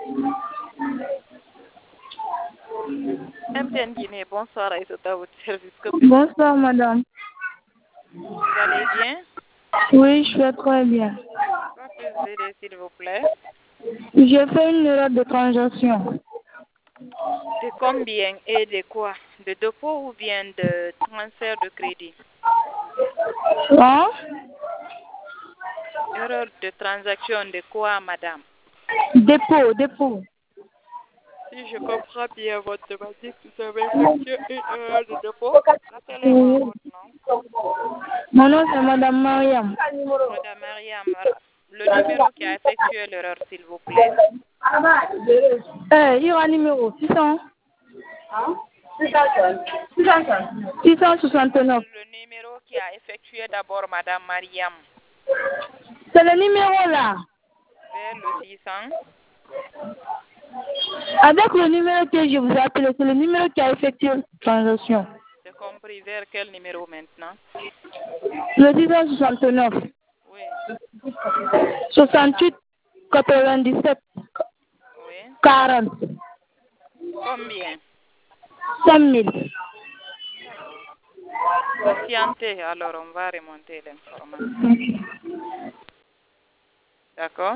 MTN Guinée, bonsoir Aïssata, à votre service. Bonsoir, madame. Vous allez bien? Oui, je vais très bien. Quoi puis-je aider, s'il vous plaît? J'ai fait une erreur de transaction. De combien et de quoi? De dépôt ou bien de transfert de crédit? Hein? Erreur de transaction de quoi, madame? Dépôt. Si je comprends bien votre thématique, vous avez effectué une erreur de dépôt. Rappelez-moi votre nom. Mon nom, c'est madame Mariam. Madame Mariam, le numéro qui a effectué l'erreur, s'il vous plaît. Il y aura un numéro 600. 669. Le numéro qui a effectué d'abord Madame Mariam. C'est le numéro là. Vers le 600. Avec le numéro que je vous ai appelé, c'est le numéro qui a effectué la transaction. J'ai compris. Vers quel numéro maintenant? Le 669. Oui. 68 97 Oui. 40 Combien? 5000. D'accord. Patientez, alors on va remonter l'information. D'accord?